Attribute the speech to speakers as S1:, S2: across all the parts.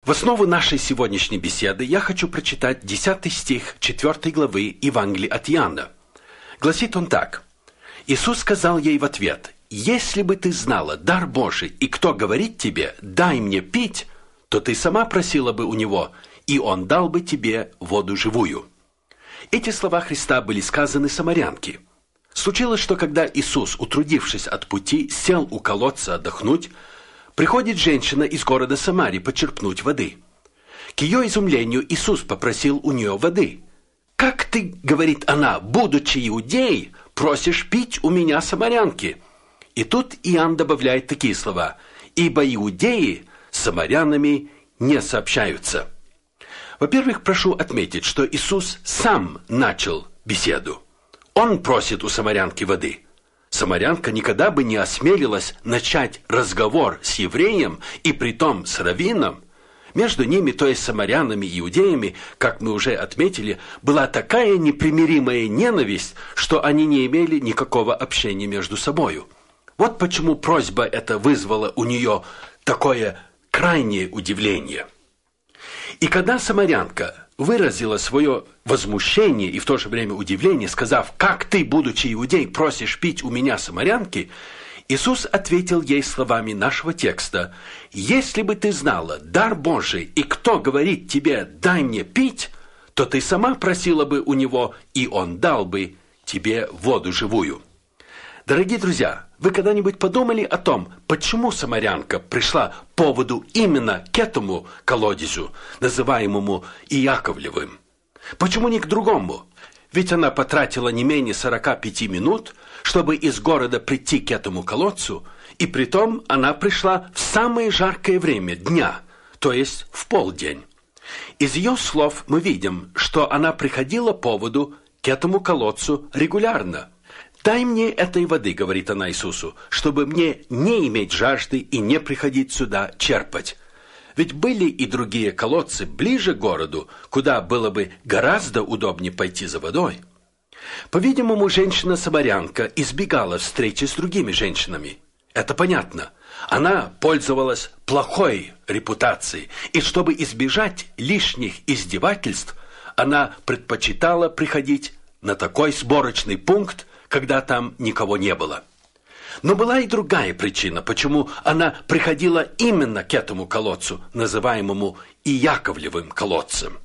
S1: В основу нашей сегодняшней беседы я хочу прочитать 10 стих 4 главы Евангелия от Иоанна. Гласит он так. Иисус сказал ей в ответ: «Если бы ты знала дар Божий, и кто говорит тебе, дай мне пить, то ты сама просила бы у него, и он дал бы тебе воду живую». Эти слова Христа были сказаны самарянке. Случилось, что когда Иисус, утрудившись от пути, сел у колодца отдохнуть, приходит женщина из города Самарии почерпнуть воды. К ее изумлению Иисус попросил у нее воды. «Как ты, — говорит она, — будучи иудеей, просишь пить у меня, самарянки?» И тут Иоанн добавляет такие слова: «Ибо иудеи с самарянами не сообщаются». Во-первых, прошу отметить, что Иисус сам начал беседу. Он просит у самарянки воды. Самарянка никогда бы не осмелилась начать разговор с евреем, и притом с раввином. Между ними, то есть самарянами и иудеями, как мы уже отметили, была такая непримиримая ненависть, что они не имели никакого общения между собою. Вот почему просьба эта вызвала у нее такое крайнее удивление. И когда самарянка выразила свое возмущение и в то же время удивление, сказав: «Как ты, будучи иудей, просишь пить у меня, самарянки?», Иисус ответил ей словами нашего текста: «Если бы ты знала дар Божий, и кто говорит тебе, дай мне пить, то ты сама просила бы у него, и он дал бы тебе воду живую». Дорогие друзья, вы когда-нибудь подумали о том, почему самарянка пришла по поводу именно к этому колодезу, называемому Иаковлевым? Почему не к другому? Ведь она потратила не менее 45 минут, чтобы из города прийти к этому колодцу, и притом она пришла в самое жаркое время дня, то есть в полдень. Из ее слов мы видим, что она приходила по воду к этому колодцу регулярно. «Дай мне этой воды, — говорит она Иисусу, — чтобы мне не иметь жажды и не приходить сюда черпать». Ведь были и другие колодцы ближе к городу, куда было бы гораздо удобнее пойти за водой. По-видимому, женщина-самарянка избегала встречи с другими женщинами. Это понятно. Она пользовалась плохой репутацией, и чтобы избежать лишних издевательств, она предпочитала приходить на такой сборочный пункт, когда там никого не было. Но была и другая причина, почему она приходила именно к этому колодцу, называемому Иаковлевым колодцем.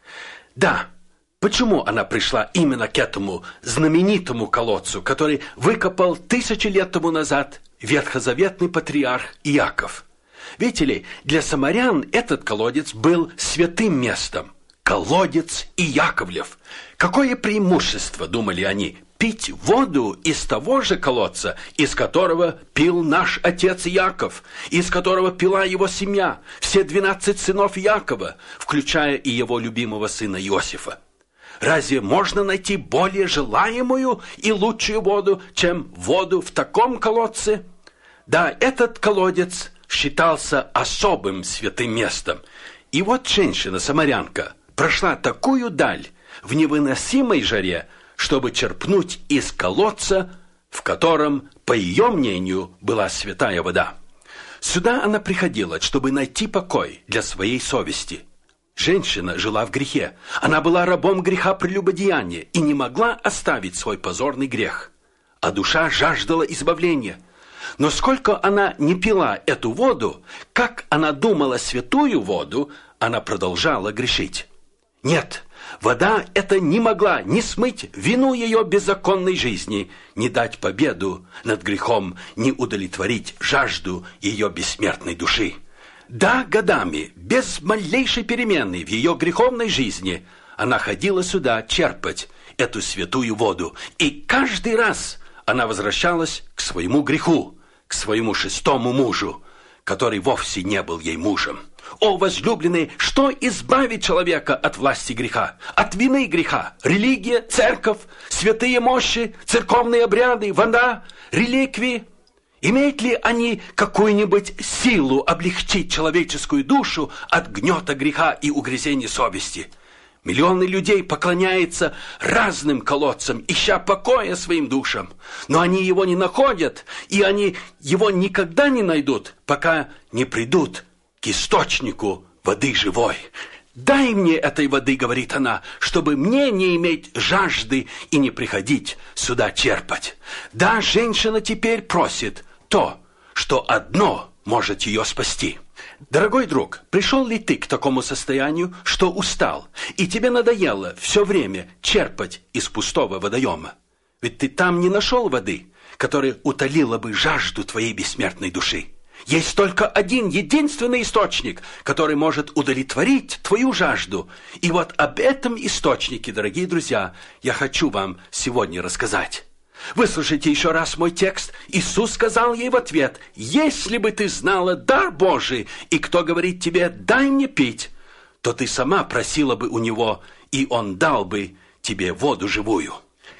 S1: Да, почему она пришла именно к этому знаменитому колодцу, который выкопал 1000 лет тому назад ветхозаветный патриарх Иаков? Видите ли, для самарян этот колодец был святым местом. Колодец Иаковлев. Какое преимущество, думали они, пить воду из того же колодца, из которого пил наш отец Иаков, из которого пила его семья, все 12 сынов Иакова, включая и его любимого сына Иосифа. Разве можно найти более желаемую и лучшую воду, чем воду в таком колодце? Да, этот колодец считался особым святым местом. И вот женщина-самарянка прошла такую даль в невыносимой жаре, чтобы черпнуть из колодца, в котором, по ее мнению, была святая вода. Сюда она приходила, чтобы найти покой для своей совести. Женщина жила в грехе. Она была рабом греха прелюбодеяния и не могла оставить свой позорный грех. А душа жаждала избавления. Но сколько она не пила эту воду, как она думала святую воду, она продолжала грешить. Нет, вода эта не могла ни смыть вину ее беззаконной жизни, ни дать победу над грехом, ни удовлетворить жажду ее бессмертной души. Да, годами, без малейшей перемены в ее греховной жизни, она ходила сюда черпать эту святую воду, и каждый раз она возвращалась к своему греху, к своему 6-му мужу, который вовсе не был ей мужем. О, возлюбленные, что избавит человека от власти греха, от вины греха? Религия, церковь, святые мощи, церковные обряды, вода, реликвии? Имеют ли они какую-нибудь силу облегчить человеческую душу от гнета греха и угрызений совести? Миллионы людей поклоняются разным колодцам, ища покоя своим душам. Но они его не находят, и они его никогда не найдут, пока не придут к источнику воды живой. «Дай мне этой воды, — говорит она, — чтобы мне не иметь жажды и не приходить сюда черпать». Да, женщина теперь просит то, что одно может ее спасти. Дорогой друг, пришел ли ты к такому состоянию, что устал, и тебе надоело все время черпать из пустого водоема? Ведь ты там не нашел воды, которая утолила бы жажду твоей бессмертной души. Есть только один единственный источник, который может удовлетворить твою жажду. И вот об этом источнике, дорогие друзья, я хочу вам сегодня рассказать. Выслушайте еще раз мой текст. Иисус сказал ей в ответ: «Если бы ты знала дар Божий, и кто говорит тебе: дай мне пить, то ты сама просила бы у него, и он дал бы тебе воду живую».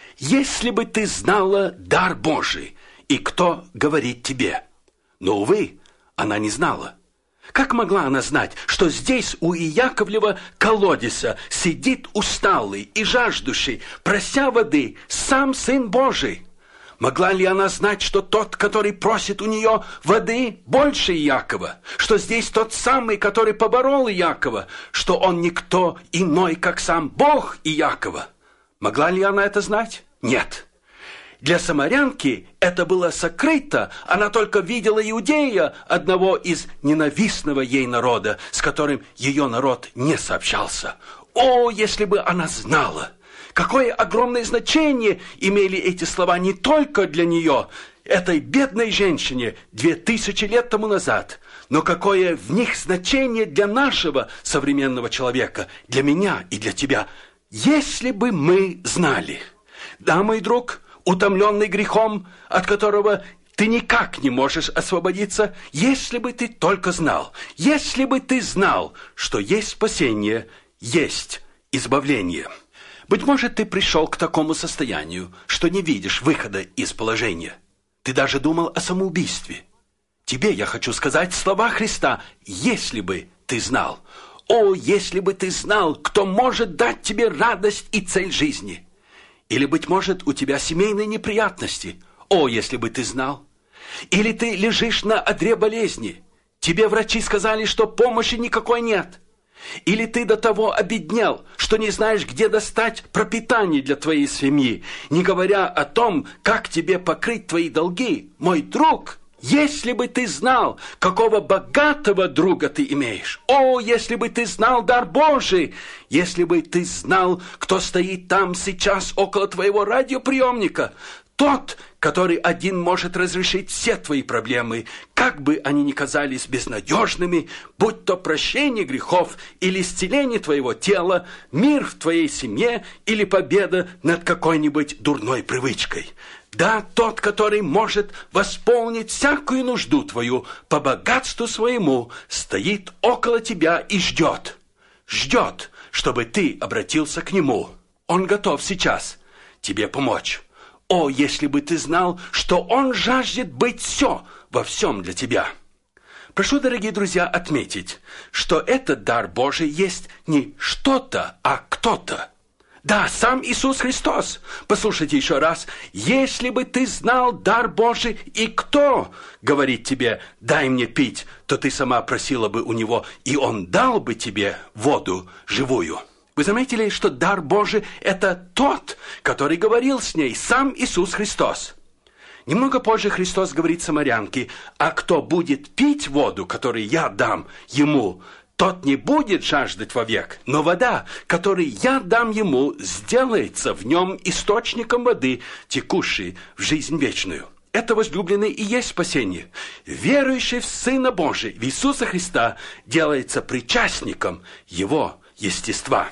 S1: Если бы ты знала дар Божий, и кто говорит тебе. Но, увы, она не знала. Как могла она знать, что здесь у Иаковлева колодезя сидит усталый и жаждущий, прося воды, сам Сын Божий? Могла ли она знать, что тот, который просит у нее воды, больше Иакова? Что здесь тот самый, который поборол Иакова? Что он никто иной, как сам Бог Иакова? Могла ли она это знать? Нет. Для самарянки это было сокрыто. Она только видела Иудея, одного из ненавистного ей народа, с которым ее народ не сообщался. О, если бы она знала! Какое огромное значение имели эти слова не только для нее, этой бедной женщине 2000 лет тому назад, но какое в них значение для нашего современного человека, для меня и для тебя. Если бы мы знали. Да, мой друг, утомленный грехом, от которого ты никак не можешь освободиться, если бы ты только знал, если бы ты знал, что есть спасение, есть избавление. Быть может, ты пришел к такому состоянию, что не видишь выхода из положения. Ты даже думал о самоубийстве. Тебе я хочу сказать слова Христа: если бы ты знал. О, если бы ты знал, кто может дать тебе радость и цель жизни. Или, быть может, у тебя семейные неприятности. О, если бы ты знал. Или ты лежишь на одре болезни. Тебе врачи сказали, что помощи никакой нет. Или ты до того обеднел, что не знаешь, где достать пропитание для твоей семьи, не говоря о том, как тебе покрыть твои долги. Мой друг, если бы ты знал, какого богатого друга ты имеешь. О, если бы ты знал дар Божий, если бы ты знал, кто стоит там сейчас около твоего радиоприемника, тот, который один может разрешить все твои проблемы, как бы они ни казались безнадежными, будь то прощение грехов или исцеление твоего тела, мир в твоей семье или победа над какой-нибудь дурной привычкой. Да, тот, который может восполнить всякую нужду твою по богатству своему, стоит около тебя и ждет. Ждет, чтобы ты обратился к нему. Он готов сейчас тебе помочь. О, если бы ты знал, что он жаждет быть все во всем для тебя. Прошу, дорогие друзья, отметить, что этот дар Божий есть не что-то, а кто-то. Да, сам Иисус Христос. Послушайте еще раз. Если бы ты знал дар Божий, и кто говорит тебе: дай мне пить, то ты сама просила бы у него, и он дал бы тебе воду живую. Вы заметили, что дар Божий – это тот, который говорил с ней, сам Иисус Христос. Немного позже Христос говорит самарянке: а кто будет пить воду, которую я дам ему, тот не будет жаждать вовек, но вода, которую я дам ему, сделается в нем источником воды, текущей в жизнь вечную. Это, возлюбленный, и есть спасение. Верующий в Сына Божия, в Иисуса Христа, делается причастником Его естества.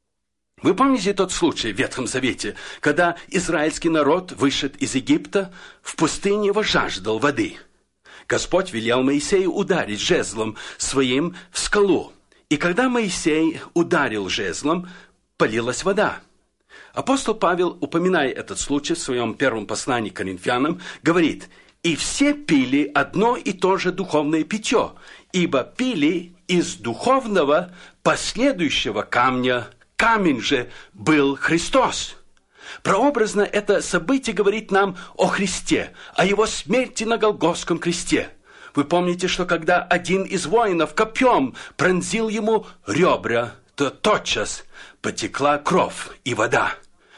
S1: Вы помните тот случай в Ветхом Завете, когда израильский народ, вышед из Египта, в пустыне его жаждал воды? Господь велел Моисею ударить жезлом своим в скалу. И когда Моисей ударил жезлом, полилась вода. Апостол Павел, упоминая этот случай в своем первом послании к Коринфянам, говорит: «И все пили одно и то же духовное питье, ибо пили из духовного последующего камня. Камень же был Христос». Прообразно это событие говорит нам о Христе, о Его смерти на Голгофском кресте. Вы помните, что когда один из воинов копьем пронзил ему ребра, то тотчас потекла кровь и вода.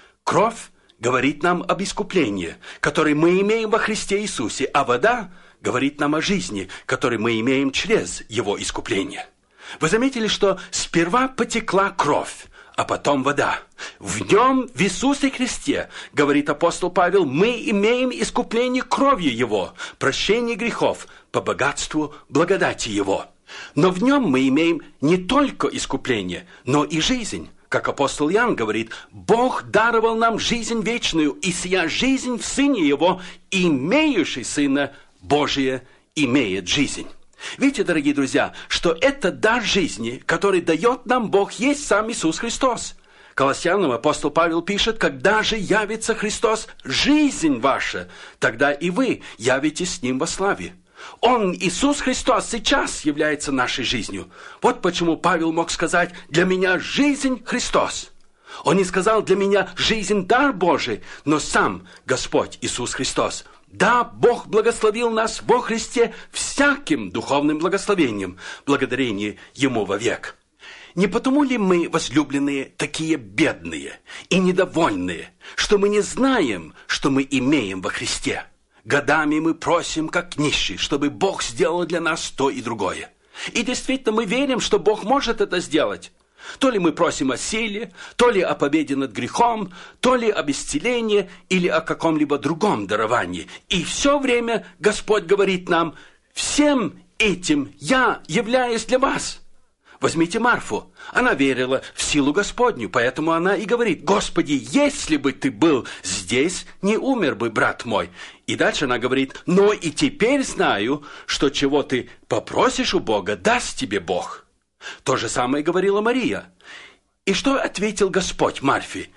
S1: Кровь говорит нам об искуплении, которое мы имеем во Христе Иисусе, а вода говорит нам о жизни, которую мы имеем через Его искупление. Вы заметили, что сперва потекла кровь, а потом вода. В нем, в Иисусе Христе, говорит апостол Павел, мы имеем искупление кровью Его, прощение грехов по богатству благодати Его. Но в нем мы имеем не только искупление, но и жизнь. Как апостол Иоанн говорит, Бог даровал нам жизнь вечную, и сия жизнь в Сыне Его, имеющий Сына Божия, имеет жизнь. Видите, дорогие друзья, что это дар жизни, который дает нам Бог, есть сам Иисус Христос. Колоссянам апостол Павел пишет, когда же явится Христос, жизнь ваша, тогда и вы явитесь с Ним во славе. Он, Иисус Христос, сейчас является нашей жизнью. Вот почему Павел мог сказать, для меня жизнь Христос. Он не сказал, для меня жизнь дар Божий, но сам Господь Иисус Христос. Да, Бог благословил нас во Христе всяким духовным благословением, благодарение Ему вовек. Не потому ли мы, возлюбленные, такие бедные и недовольные, что мы не знаем, что мы имеем во Христе? Годами мы просим, как нищие, чтобы Бог сделал для нас то и другое. И действительно мы верим, что Бог может это сделать. То ли мы просим о силе, то ли о победе над грехом, то ли об исцелении или о каком-либо другом даровании. И все время Господь говорит нам, всем этим я являюсь для вас. Возьмите Марфу. Она верила в силу Господню, поэтому она и говорит, Господи, если бы ты был здесь, не умер бы брат мой. И дальше она говорит, но и теперь знаю, что чего ты попросишь у Бога, даст тебе Бог. То же самое говорила Мария. И что ответил Господь Марфе?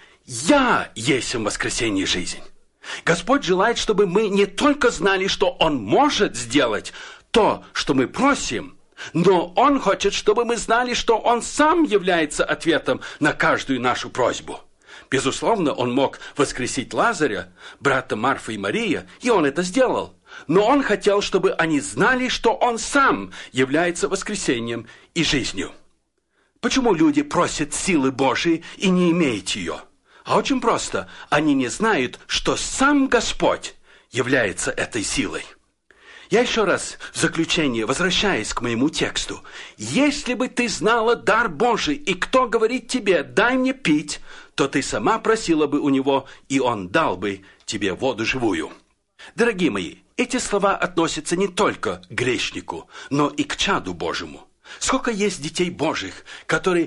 S1: Я есть воскресение и жизнь. Господь желает, чтобы мы не только знали, что Он может сделать то, что мы просим, но Он хочет, чтобы мы знали, что Он сам является ответом на каждую нашу просьбу. Безусловно, Он мог воскресить Лазаря, брата Марфы и Мария, и Он это сделал. Но Он хотел, чтобы они знали, что Он сам является воскресением и жизнью. Почему люди просят силы Божией и не имеют ее? А очень просто. Они не знают, что сам Господь является этой силой. Я еще раз в заключение возвращаюсь к моему тексту. «Если бы ты знала дар Божий, и кто говорит тебе, дай мне пить, то ты сама просила бы у Него, и Он дал бы тебе воду живую». Дорогие мои, эти слова относятся не только к грешнику, но и к чаду Божьему. Сколько есть детей Божьих, которые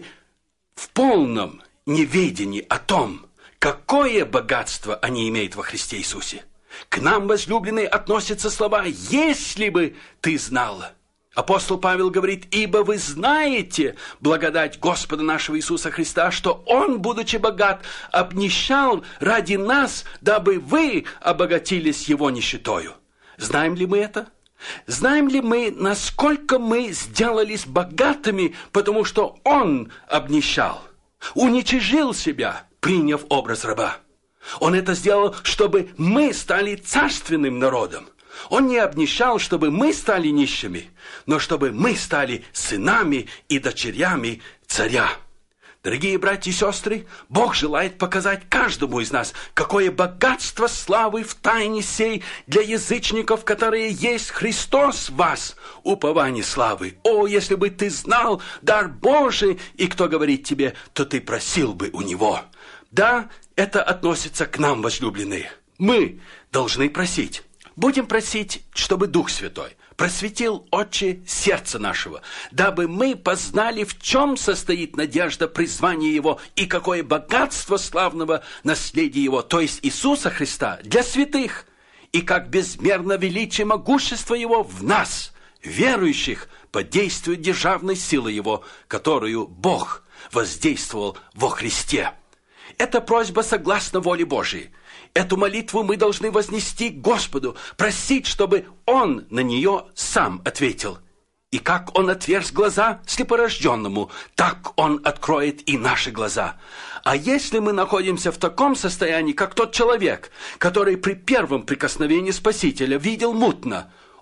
S1: в полном неведении о том, какое богатство они имеют во Христе Иисусе. К нам, возлюбленные, относятся слова «если бы ты знала». Апостол Павел говорит, «Ибо вы знаете благодать Господа нашего Иисуса Христа, что Он, будучи богат, обнищал ради нас, дабы вы обогатились Его нищетою». Знаем ли мы это? Знаем ли мы, насколько мы сделались богатыми, потому что Он обнищал, уничижил себя, приняв образ раба? Он это сделал, чтобы мы стали царственным народом. Он не обнищал, чтобы мы стали нищими, но чтобы мы стали сынами и дочерями царя. Дорогие братья и сестры, Бог желает показать каждому из нас, какое богатство славы в тайне сей для язычников, которые есть Христос в вас, упование славы. О, если бы ты знал дар Божий, и кто говорит тебе, то ты просил бы у Него. Да, это относится к нам, возлюбленные. Мы должны просить. Будем просить, чтобы Дух Святой просветил очи сердца нашего, дабы мы познали, в чем состоит надежда призвания Его и какое богатство славного наследия Его, то есть Иисуса Христа, для святых, и как безмерно величие могущества Его в нас, верующих, под действием державной силы Его, которую Бог воздействовал во Христе. Это просьба согласно воле Божией. Эту молитву мы должны вознести к Господу, просить, чтобы Он на нее сам ответил. И как Он отверз глаза слепорожденному, так Он откроет и наши глаза. А если мы находимся в таком состоянии, как тот человек, который при первом прикосновении Спасителя видел мутно,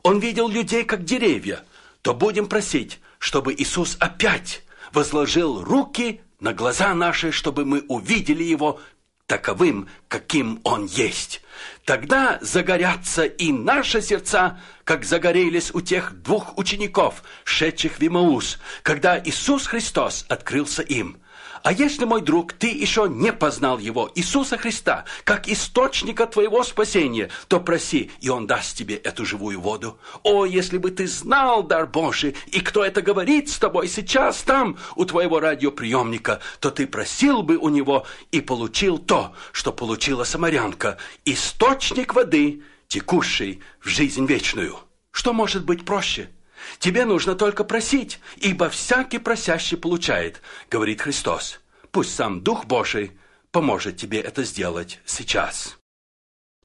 S1: Он видел людей как деревья, то будем просить, чтобы Иисус опять возложил руки на глаза наши, чтобы мы увидели Его таковым, каким Он есть. Тогда загорятся и наши сердца, как загорелись у тех 2 учеников, шедших в Имаус, когда Иисус Христос открылся им. А если, мой друг, ты еще не познал Его, Иисуса Христа, как источника твоего спасения, то проси, и Он даст тебе эту живую воду. О, если бы ты знал дар Божий, и кто это говорит с тобой сейчас там, у твоего радиоприемника, то ты просил бы у Него и получил то, что получила самарянка, источник воды, текущий в жизнь вечную. Что может быть проще? Тебе нужно только просить, ибо всякий просящий получает, говорит Христос. Пусть сам Дух Божий поможет тебе это сделать сейчас.